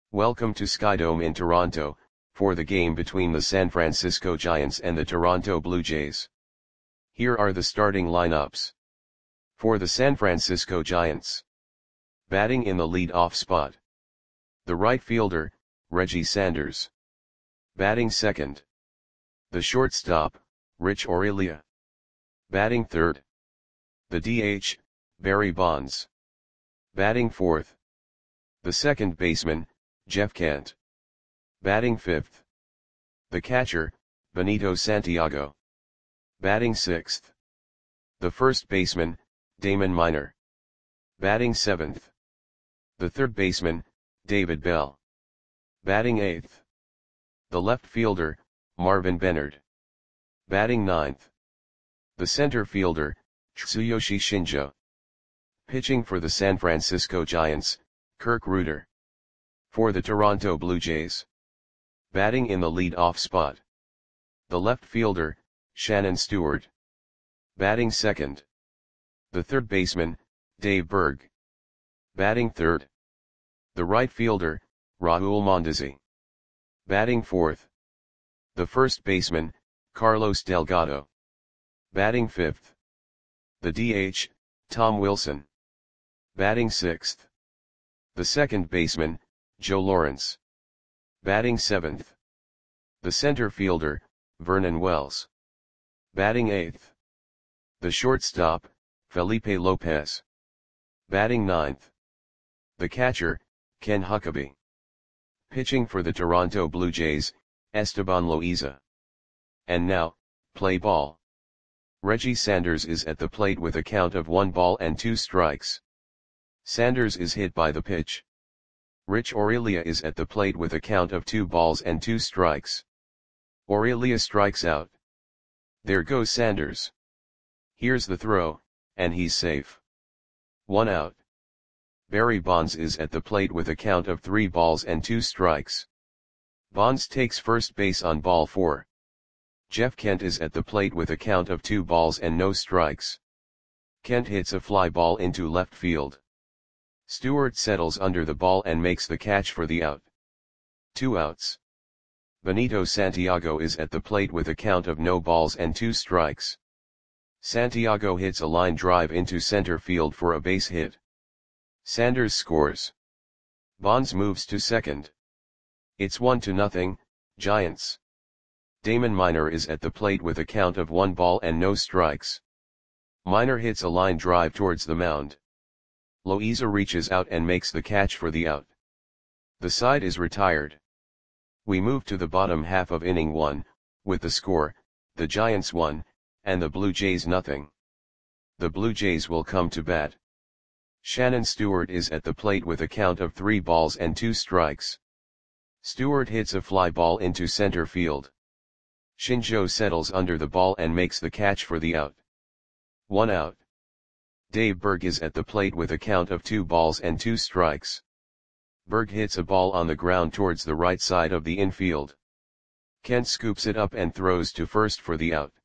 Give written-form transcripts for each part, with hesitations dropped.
Welcome to Skydome in Toronto, for the game between the San Francisco Giants and the Toronto Blue Jays. Here are the starting lineups. For the San Francisco Giants. Batting in the lead-off spot. The right fielder, Reggie Sanders. Batting second. The shortstop, Rich Aurelia. Batting third. The DH, Barry Bonds. Batting fourth. The second baseman, Jeff Kent. Batting fifth. The catcher, Benito Santiago. Batting sixth. The first baseman, Damon Minor. Batting seventh. The third baseman, David Bell. Batting eighth. The left fielder, Marvin Benard. Batting ninth. The center fielder, Tsuyoshi Shinjo. Pitching for the San Francisco Giants, Kirk Reuter. For the Toronto Blue Jays. Batting in the lead-off spot. The left fielder, Shannon Stewart. Batting second. The third baseman, Dave Berg. Batting third. The right fielder, Raul Mondesi. Batting fourth. The first baseman, Carlos Delgado. Batting fifth. The DH, Tom Wilson. Batting sixth. The second baseman, Joe Lawrence. Batting seventh. The center fielder, Vernon Wells. Batting eighth. The shortstop, Felipe Lopez. Batting ninth. The catcher, Ken Huckabee. Pitching for the Toronto Blue Jays, Esteban Loaiza. And now, play ball. Reggie Sanders is at the plate with a count of 1 ball and 2 strikes. Sanders is hit by the pitch. Rich Aurelia is at the plate with a count of 2 balls and 2 strikes. Aurelia strikes out. There goes Sanders. Here's the throw, and he's safe. 1 out. Barry Bonds is at the plate with a count of 3 balls and 2 strikes. Bonds takes first base on ball 4. Jeff Kent is at the plate with a count of 2 balls and no strikes. Kent hits a fly ball into left field. Stewart settles under the ball and makes the catch for the out. 2 outs. Benito Santiago is at the plate with a count of no balls and 2 strikes. Santiago hits a line drive into center field for a base hit. Sanders scores. Bonds moves to second. It's 1-0, Giants. Damon Minor is at the plate with a count of 1 ball and no strikes. Minor hits a line drive towards the mound. Loaiza reaches out and makes the catch for the out. The side is retired. We move to the bottom half of inning 1, with the score, the Giants 1, and the Blue Jays 0. The Blue Jays will come to bat. Shannon Stewart is at the plate with a count of 3 balls and 2 strikes. Stewart hits a fly ball into center field. Shinjo settles under the ball and makes the catch for the out. 1 out. Dave Berg is at the plate with a count of 2 balls and 2 strikes. Berg hits a ball on the ground towards the right side of the infield. Kent scoops it up and throws to first for the out.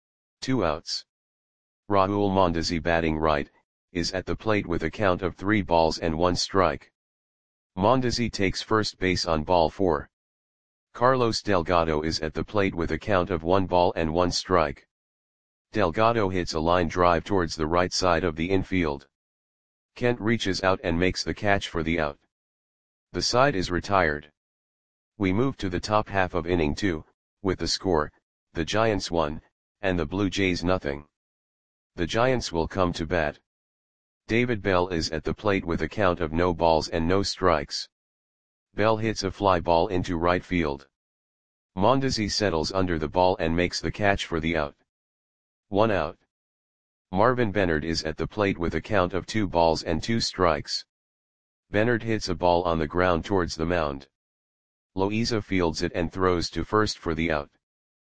2 outs. Raul Mondesi, batting right, is at the plate with a count of 3 balls and 1 strike. Mondesi takes first base on ball 4. Carlos Delgado is at the plate with a count of 1 ball and 1 strike. Delgado hits a line drive towards the right side of the infield. Kent reaches out and makes the catch for the out. The side is retired. We move to the top half of inning 2, with the score, the Giants 1, and the Blue Jays 0. The Giants will come to bat. David Bell is at the plate with a count of no balls and no strikes. Bell hits a fly ball into right field. Mondesi settles under the ball and makes the catch for the out. 1 out. Marvin Benard is at the plate with a count of 2 balls and 2 strikes. Benard hits a ball on the ground towards the mound. Loaiza fields it and throws to first for the out.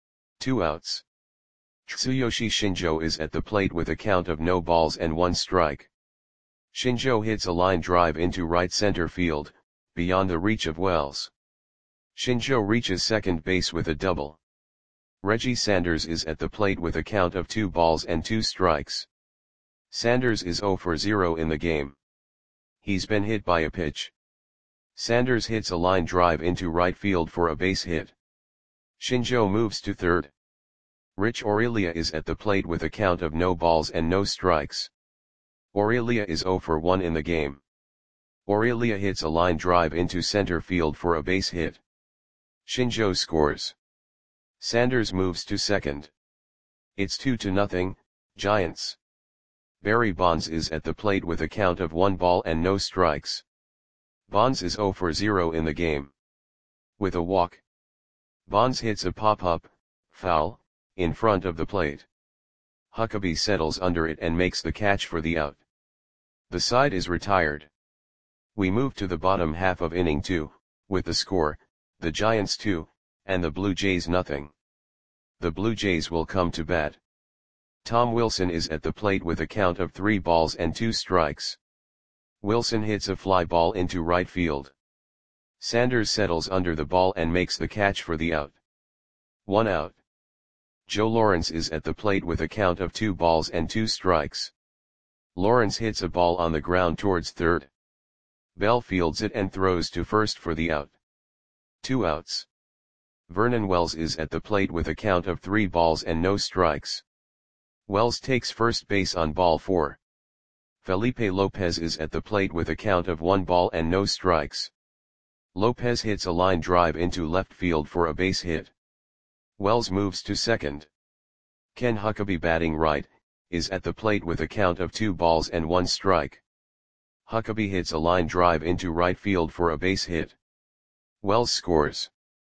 2 outs. Tsuyoshi Shinjo is at the plate with a count of no balls and 1 strike. Shinjo hits a line drive into right center field, beyond the reach of Wells. Shinjo reaches second base with a double. Reggie Sanders is at the plate with a count of 2 balls and 2 strikes. Sanders is 0 for 0 in the game. He's been hit by a pitch. Sanders hits a line drive into right field for a base hit. Shinjo moves to third. Rich Aurelia is at the plate with a count of no balls and no strikes. Aurelia is 0 for 1 in the game. Aurelia hits a line drive into center field for a base hit. Shinjo scores. Sanders moves to second. It's 2-0, Giants. Barry Bonds is at the plate with a count of 1 ball and no strikes. Bonds is 0 for 0 in the game. With a walk, Bonds hits a pop-up, foul, in front of the plate. Huckabee settles under it and makes the catch for the out. The side is retired. We move to the bottom half of inning 2, with the score, the Giants 2, and the Blue Jays nothing. The Blue Jays will come to bat. Tom Wilson is at the plate with a count of 3 balls and 2 strikes. Wilson hits a fly ball into right field. Sanders settles under the ball and makes the catch for the out. 1 out. Joe Lawrence is at the plate with a count of 2 balls and 2 strikes. Lawrence hits a ball on the ground towards third. Bell fields it and throws to first for the out. 2 outs. Vernon Wells is at the plate with a count of 3 balls and no strikes. Wells takes first base on ball 4. Felipe Lopez is at the plate with a count of 1 ball and no strikes. Lopez hits a line drive into left field for a base hit. Wells moves to second. Ken Huckabee, batting right, is at the plate with a count of 2 balls and 1 strike. Huckabee hits a line drive into right field for a base hit. Wells scores.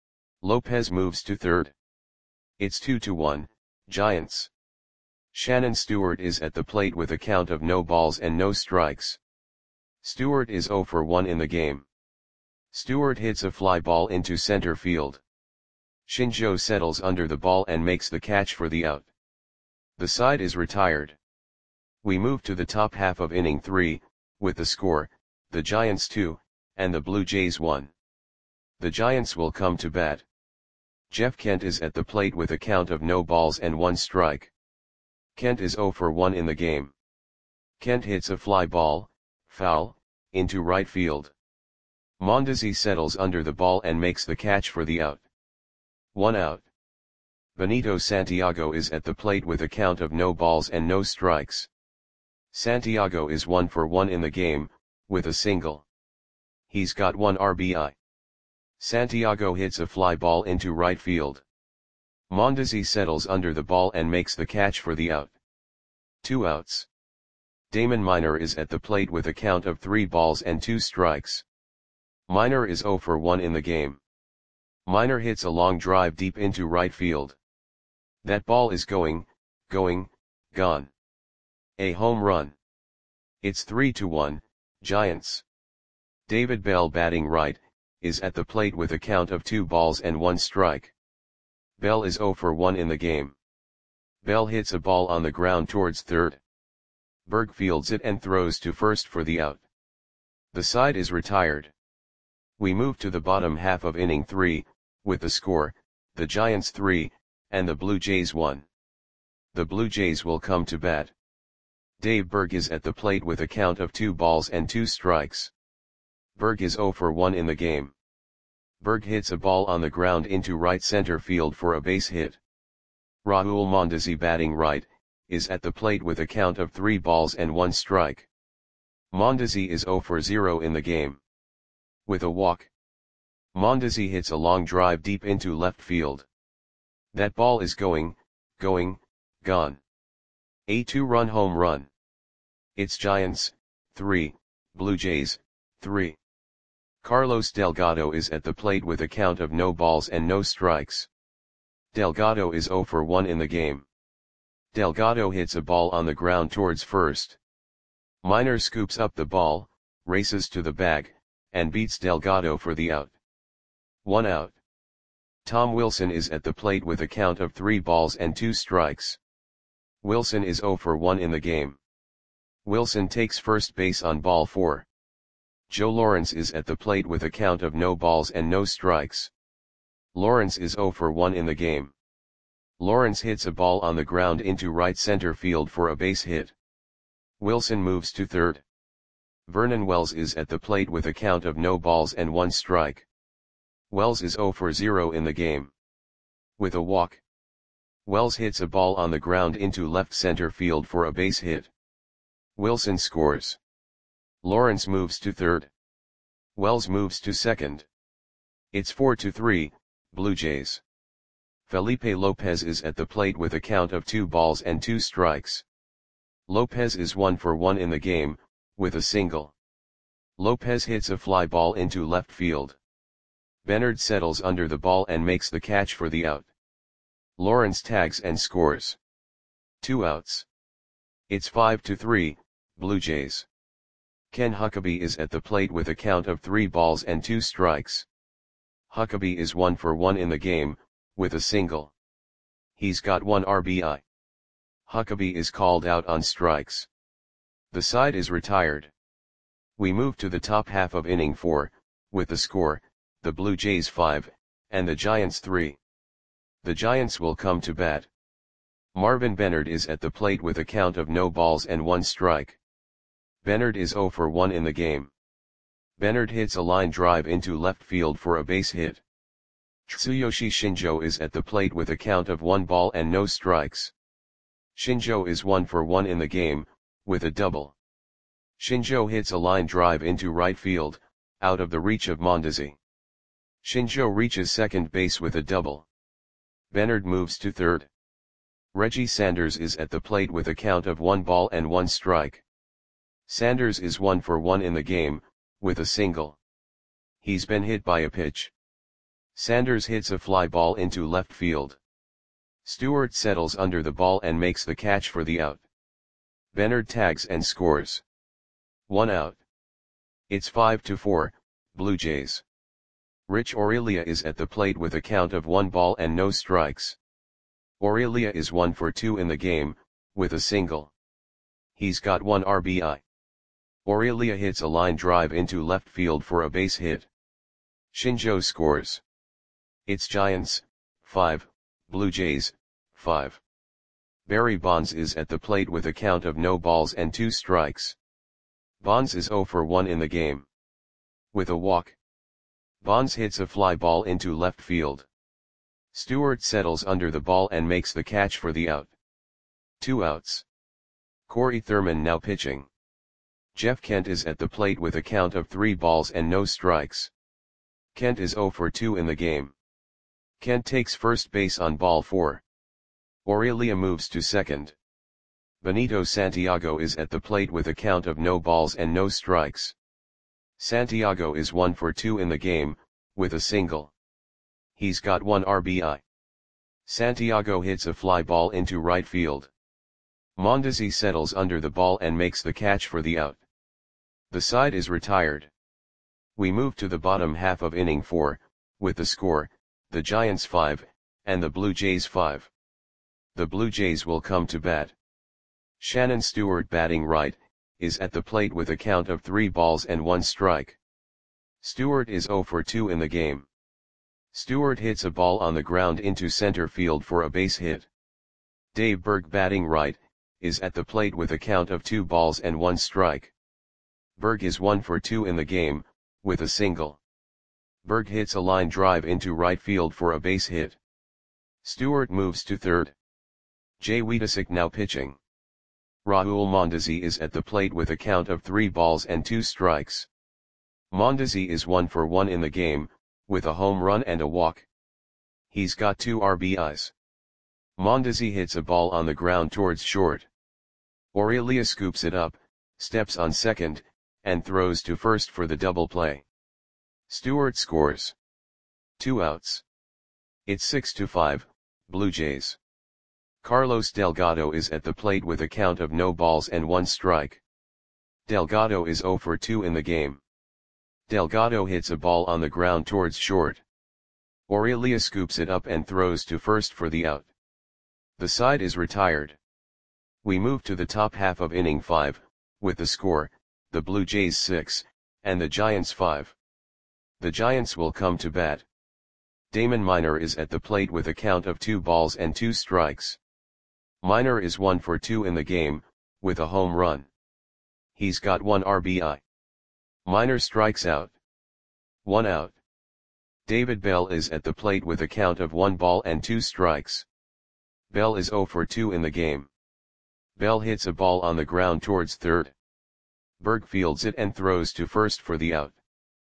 Lopez moves to third. It's 2-1, Giants. Shannon Stewart is at the plate with a count of no balls and no strikes. Stewart is 0 for 1 in the game. Stewart hits a fly ball into center field. Shinjo settles under the ball and makes the catch for the out. The side is retired. We move to the top half of inning 3, with the score, the Giants 2, and the Blue Jays 1. The Giants will come to bat. Jeff Kent is at the plate with a count of no balls and 1 strike. Kent is 0 for 1 in the game. Kent hits a fly ball, foul, into right field. Mondesi settles under the ball and makes the catch for the out. 1 out. Benito Santiago is at the plate with a count of no balls and no strikes. Santiago is 1 for 1 in the game, with a single. He's got 1 RBI. Santiago hits a fly ball into right field. Mondesi settles under the ball and makes the catch for the out. 2 outs. Damon Minor is at the plate with a count of 3 balls and 2 strikes. Minor is 0 for 1 in the game. Minor hits a long drive deep into right field. That ball is gone. A home run. It's 3-1, Giants. David Bell, batting right, is at the plate with a count of 2 balls and 1 strike. Bell is 0 for 1 in the game. Bell hits a ball on the ground towards third. Berg fields it and throws to first for the out. The side is retired. We move to the bottom half of inning 3, with the score, the Giants 3, and the Blue Jays 1. The Blue Jays will come to bat. Dave Berg is at the plate with a count of 2 balls and 2 strikes. Berg is 0 for 1 in the game. Berg hits a ball on the ground into right center field for a base hit. Raul Mondesi, batting right, is at the plate with a count of 3 balls and 1 strike. Mondesi is 0 for 0 in the game. With a walk, Mondesi hits a long drive deep into left field. That ball is gone. A 2-run home run. It's Giants 3, Blue Jays 3. Carlos Delgado is at the plate with a count of no balls and no strikes. Delgado is 0 for 1 in the game. Delgado hits a ball on the ground towards first. Minor scoops up the ball, races to the bag, and beats Delgado for the out. 1 out. Tom Wilson is at the plate with a count of 3 balls and 2 strikes. Wilson is 0 for 1 in the game. Wilson takes first base on ball 4. Joe Lawrence is at the plate with a count of no balls and no strikes. Lawrence is 0 for 1 in the game. Lawrence hits a ball on the ground into right center field for a base hit. Wilson moves to third. Vernon Wells is at the plate with a count of no balls and 1 strike. Wells is 0 for 0 in the game. With a walk, Wells hits a ball on the ground into left center field for a base hit. Wilson scores. Lawrence moves to third. Wells moves to second. It's 4-3, Blue Jays. Felipe Lopez is at the plate with a count of 2 balls and 2 strikes. Lopez is 1 for 1 in the game, with a single. Lopez hits a fly ball into left field. Bernard settles under the ball and makes the catch for the out. Lawrence tags and scores. 2 outs. It's 5-3, Blue Jays. Ken Huckabee is at the plate with a count of 3 balls and 2 strikes. Huckabee is 1 for 1 in the game, with a single. He's got 1 RBI. Huckabee is called out on strikes. The side is retired. We move to the top half of inning 4, with the score, the Blue Jays 5, and the Giants 3. The Giants will come to bat. Marvin Bernard is at the plate with a count of no balls and 1 strike. Bernard is 0 for 1 in the game. Bernard hits a line drive into left field for a base hit. Tsuyoshi Shinjo is at the plate with a count of 1 ball and no strikes. Shinjo is 1 for 1 in the game, with a double. Shinjo hits a line drive into right field, out of the reach of Mondesi. Shinjo reaches second base with a double. Bernard moves to third. Reggie Sanders is at the plate with a count of 1 ball and 1 strike. Sanders is 1 for 1 in the game, with a single. He's been hit by a pitch. Sanders hits a fly ball into left field. Stewart settles under the ball and makes the catch for the out. Bernard tags and scores. 1 out. It's 5-4, Blue Jays. Rich Aurelia is at the plate with a count of 1 ball and no strikes. Aurelia is 1 for 2 in the game, with a single. He's got 1 RBI. Aurelia hits a line drive into left field for a base hit. Shinjo scores. It's Giants, 5, Blue Jays, 5. Barry Bonds is at the plate with a count of no balls and 2 strikes. Bonds is 0 for 1 in the game. With a walk, Bonds hits a fly ball into left field. Stewart settles under the ball and makes the catch for the out. 2 outs. Corey Thurman now pitching. Jeff Kent is at the plate with a count of 3 balls and no strikes. Kent is 0 for 2 in the game. Kent takes first base on ball 4. Aurelia moves to second. Benito Santiago is at the plate with a count of no balls and no strikes. Santiago is 1 for 2 in the game, with a single. He's got 1 RBI. Santiago hits a fly ball into right field. Mondesi settles under the ball and makes the catch for the out. The side is retired. We move to the bottom half of inning 4, with the score, the Giants 5, and the Blue Jays 5. The Blue Jays will come to bat. Shannon Stewart, batting right, is at the plate with a count of 3 balls and 1 strike. Stewart is 0 for 2 in the game. Stewart hits a ball on the ground into center field for a base hit. Dave Berg, batting right, is at the plate with a count of 2 balls and 1 strike. Berg is 1 for 2 in the game, with a single. Berg hits a line drive into right field for a base hit. Stewart moves to third. Jay Wiedesick now pitching. Raul Mondesi is at the plate with a count of 3 balls and 2 strikes. Mondesi is 1 for 1 in the game, with a home run and a walk. He's got 2 RBIs. Mondesi hits a ball on the ground towards short. Aurelia scoops it up, steps on second, and throws to first for the double play. Stewart scores. 2 outs. It's 6-5, Blue Jays. Carlos Delgado is at the plate with a count of no balls and 1 strike. Delgado is 0 for 2 in the game. Delgado hits a ball on the ground towards short. Aurelia scoops it up and throws to first for the out. The side is retired. We move to the top half of inning 5, with the score, the Blue Jays 6, and the Giants 5. The Giants will come to bat. Damon Minor is at the plate with a count of 2 balls and 2 strikes. Minor is 1 for 2 in the game, with a home run. He's got 1 RBI. Minor strikes out. 1 out. David Bell is at the plate with a count of 1 ball and 2 strikes. Bell is 0 for 2 in the game. Bell hits a ball on the ground towards third. Berg fields it and throws to first for the out.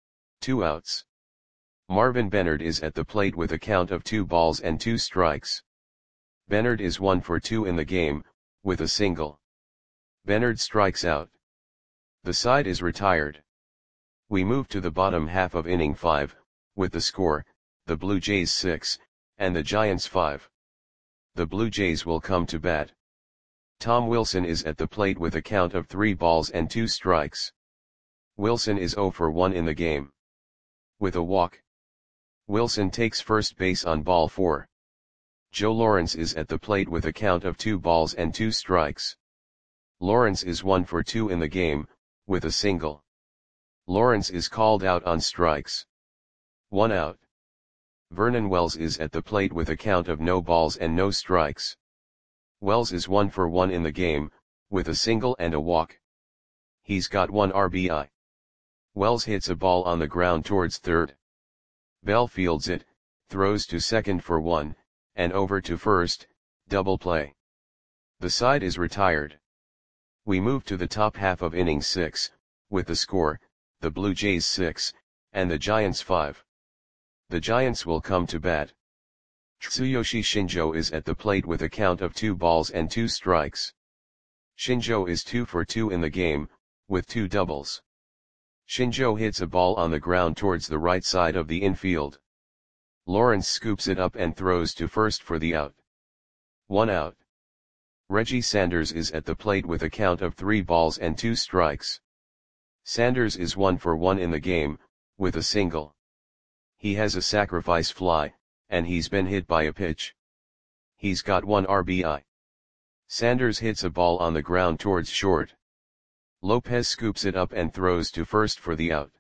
2 outs. Marvin Bennard is at the plate with a count of 2 balls and 2 strikes. Bennard is 1 for 2 in the game, with a single. Bennard strikes out. The side is retired. We move to the bottom half of inning 5, with the score, the Blue Jays 6, and the Giants 5. The Blue Jays will come to bat. Tom Wilson is at the plate with a count of 3 balls and 2 strikes. Wilson is 0 for 1 in the game. With a walk. Wilson takes first base on ball 4. Joe Lawrence is at the plate with a count of 2 balls and 2 strikes. Lawrence is 1 for 2 in the game, with a single. Lawrence is called out on strikes. 1 out. Vernon Wells is at the plate with a count of no balls and no strikes. Wells is 1 for 1 in the game, with a single and a walk. He's got 1 RBI. Wells hits a ball on the ground towards third. Bell fields it, throws to second for 1, and over to first, double play. The side is retired. We move to the top half of inning 6, with the score, the Blue Jays 6, and the Giants 5. The Giants will come to bat. Tsuyoshi Shinjo is at the plate with a count of 2 balls and 2 strikes. Shinjo is 2 for 2 in the game, with 2 doubles. Shinjo hits a ball on the ground towards the right side of the infield. Lawrence scoops it up and throws to first for the out. 1 out. Reggie Sanders is at the plate with a count of 3 balls and 2 strikes. Sanders is 1 for 1 in the game, with a single. He has a sacrifice fly, and he's been hit by a pitch. He's got 1 RBI. Sanders hits a ball on the ground towards short. Lopez scoops it up and throws to first for the out.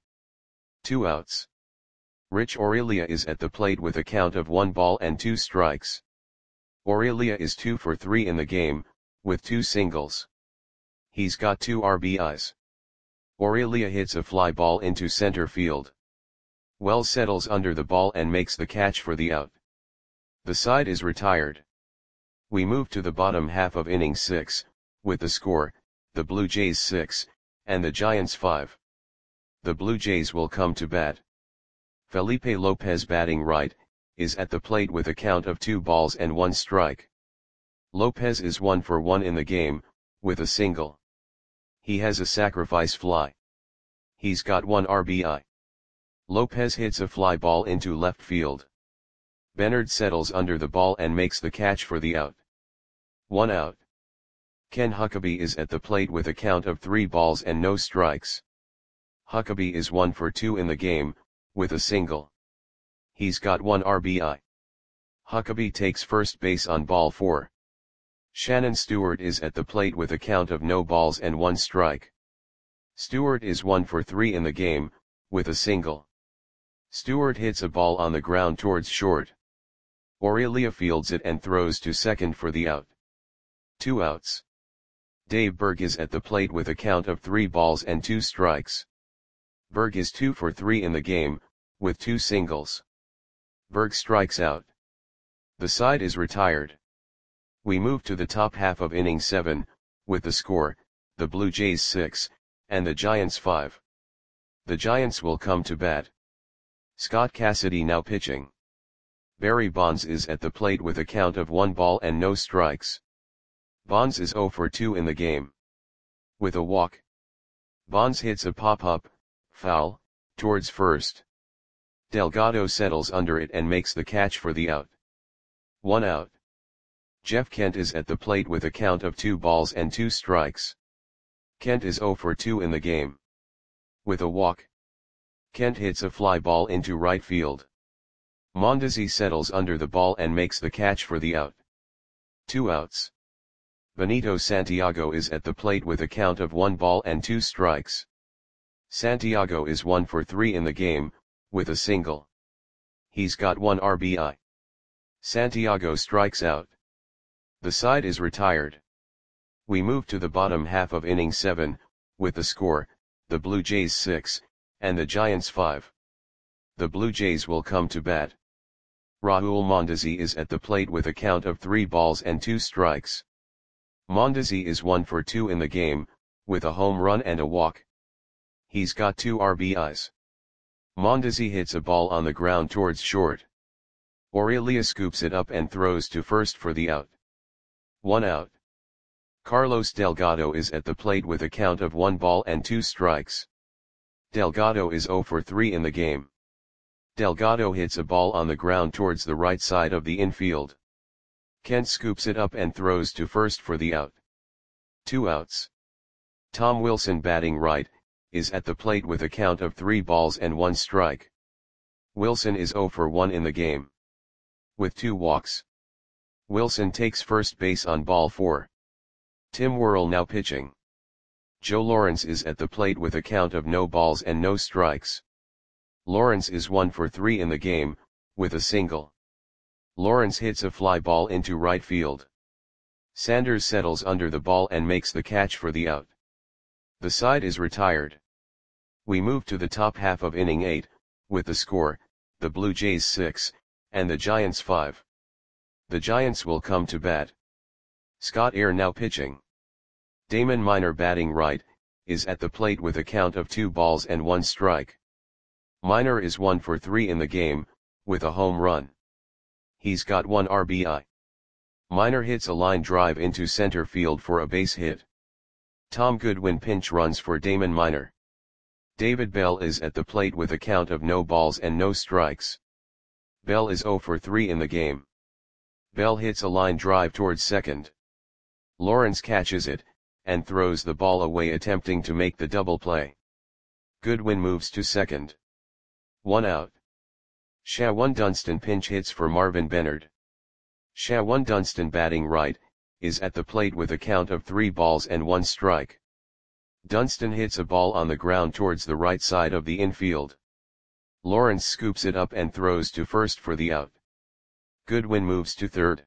2 outs. Rich Aurelia is at the plate with a count of 1 ball and 2 strikes. Aurelia is 2 for 3 in the game, with 2 singles. He's got 2 RBIs. Aurelia hits a fly ball into center field. Wells settles under the ball and makes the catch for the out. The side is retired. We move to the bottom half of inning 6, with the score, the Blue Jays 6, and the Giants 5. The Blue Jays will come to bat. Felipe Lopez, batting right, is at the plate with a count of 2 balls and 1 strike. Lopez is 1 for 1 in the game, with a single. He has a sacrifice fly. He's got 1 RBI. Lopez hits a fly ball into left field. Bennard settles under the ball and makes the catch for the out. 1 out. Ken Huckabee is at the plate with a count of 3 balls and no strikes. Huckabee is 1 for 2 in the game, with a single. He's got 1 RBI. Huckabee takes first base on ball 4. Shannon Stewart is at the plate with a count of no balls and 1 strike. Stewart is 1 for 3 in the game, with a single. Stewart hits a ball on the ground towards short. Aurelia fields it and throws to second for the out. 2 outs. Dave Berg is at the plate with a count of 3 balls and 2 strikes. Berg is 2 for 3 in the game, with 2 singles. Berg strikes out. The side is retired. We move to the top half of inning 7, with the score, the Blue Jays 6, and the Giants 5. The Giants will come to bat. Scott Cassidy now pitching. Barry Bonds is at the plate with a count of 1 ball and no strikes. Bonds is 0 for 2 in the game. With a walk. Bonds hits a pop-up, foul, towards first. Delgado settles under it and makes the catch for the out. 1 out. Jeff Kent is at the plate with a count of 2 balls and 2 strikes. Kent is 0 for 2 in the game. With a walk. Kent hits a fly ball into right field. Mondesi settles under the ball and makes the catch for the out. 2 outs. Benito Santiago is at the plate with a count of 1 ball and 2 strikes. Santiago is 1 for 3 in the game, with a single. He's got 1 RBI. Santiago strikes out. The side is retired. We move to the bottom half of inning 7, with the score, the Blue Jays 6, and the Giants 5. The Blue Jays will come to bat. Raul Mondesi is at the plate with a count of 3 balls and 2 strikes. Mondesi is 1 for 2 in the game, with a home run and a walk. He's got 2 RBIs. Mondesi hits a ball on the ground towards short. Aurelia scoops it up and throws to first for the out. 1 out. Carlos Delgado is at the plate with a count of 1 ball and 2 strikes. Delgado is 0 for 3 in the game. Delgado hits a ball on the ground towards the right side of the infield. Kent scoops it up and throws to first for the out. 2 outs. Tom Wilson, batting right, is at the plate with a count of 3 balls and 1 strike. Wilson is 0 for 1 in the game. With 2 walks. Wilson takes first base on ball 4. Tim Worrell now pitching. Joe Lawrence is at the plate with a count of no balls and no strikes. Lawrence is 1 for 3 in the game, with a single. Lawrence hits a fly ball into right field. Sanders settles under the ball and makes the catch for the out. The side is retired. We move to the top half of inning 8, with the score, the Blue Jays 6, and the Giants 5. The Giants will come to bat. Scott Eyre now pitching. Damon Minor, batting right, is at the plate with a count of 2 balls and 1 strike. Minor is 1 for 3 in the game, with a home run. He's got 1 RBI. Minor hits a line drive into center field for a base hit. Tom Goodwin pinch runs for Damon Minor. David Bell is at the plate with a count of no balls and no strikes. Bell is 0 for 3 in the game. Bell hits a line drive towards second. Lawrence catches it, and throws the ball away, attempting to make the double play. Goodwin moves to second. 1 out. Shawan Dunston pinch hits for Marvin Bennard. Shawan Dunston, batting right, is at the plate with a count of 3 balls and 1 strike. Dunston hits a ball on the ground towards the right side of the infield. Lawrence scoops it up and throws to first for the out. Goodwin moves to third.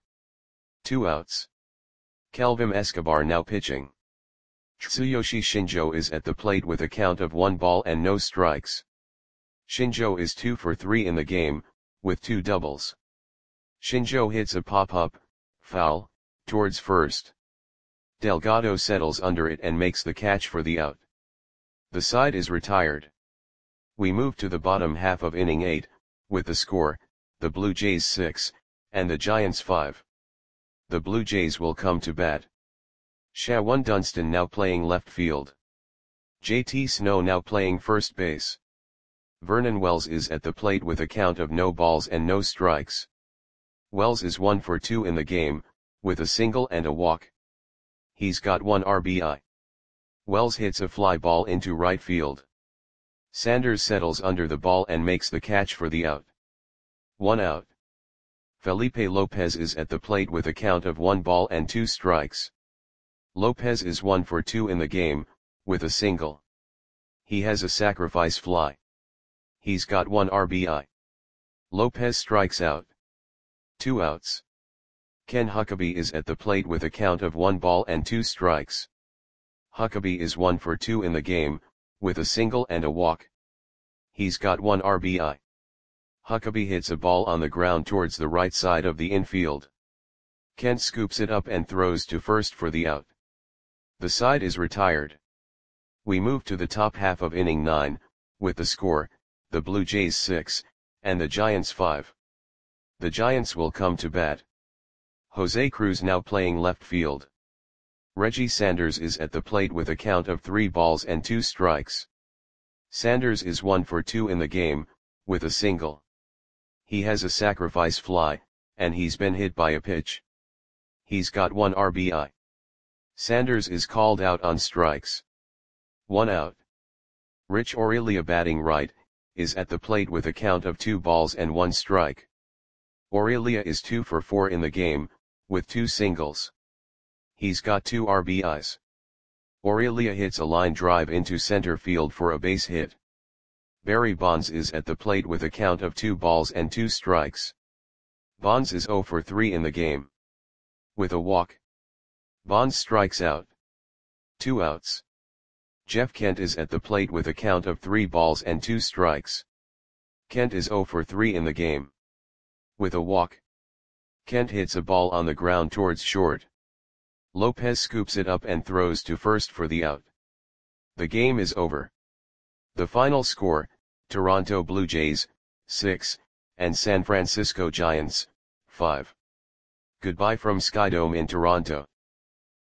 2 outs. Kelvin Escobar now pitching. Tsuyoshi Shinjo is at the plate with a count of 1 ball and no strikes. Shinjo is 2 for 3 in the game, with 2 doubles. Shinjo hits a pop-up, foul, towards first. Delgado settles under it and makes the catch for the out. The side is retired. We move to the bottom half of inning 8, with the score, the Blue Jays 6, and the Giants 5. The Blue Jays will come to bat. Shawan Dunston now playing left field. JT Snow now playing first base. Vernon Wells is at the plate with a count of no balls and no strikes. Wells is 1 for 2 in the game, with a single and a walk. He's got 1 RBI. Wells hits a fly ball into right field. Sanders settles under the ball and makes the catch for the out. 1 out. Felipe Lopez is at the plate with a count of 1 ball and 2 strikes. Lopez is 1 for 2 in the game, with a single. He has a sacrifice fly. He's got 1 RBI. Lopez strikes out. 2 outs. Ken Huckabee is at the plate with a count of 1 ball and 2 strikes. Huckabee is 1 for 2 in the game, with a single and a walk. He's got 1 RBI. Huckabee hits a ball on the ground towards the right side of the infield. Kent scoops it up and throws to first for the out. The side is retired. We move to the top half of inning 9, with the score, the Blue Jays 6, and the Giants 5. The Giants will come to bat. Jose Cruz now playing left field. Reggie Sanders is at the plate with a count of 3 balls and 2 strikes. Sanders is 1 for 2 in the game, with a single. He has a sacrifice fly, and he's been hit by a pitch. He's got 1 RBI. Sanders is called out on strikes. 1 out. Rich Aurelia, batting right, is at the plate with a count of 2 balls and 1 strike. Aurelia is 2 for 4 in the game, with 2 singles. He's got 2 RBIs. Aurelia hits a line drive into center field for a base hit. Barry Bonds is at the plate with a count of 2 balls and 2 strikes. Bonds is 0 for 3 in the game. With a walk. Bonds strikes out. 2 outs. Jeff Kent is at the plate with a count of 3 balls and 2 strikes. Kent is 0 for 3 in the game. With a walk, Kent hits a ball on the ground towards short. Lopez scoops it up and throws to first for the out. The game is over. The final score, Toronto Blue Jays, 6, and San Francisco Giants, 5. Goodbye from Skydome in Toronto.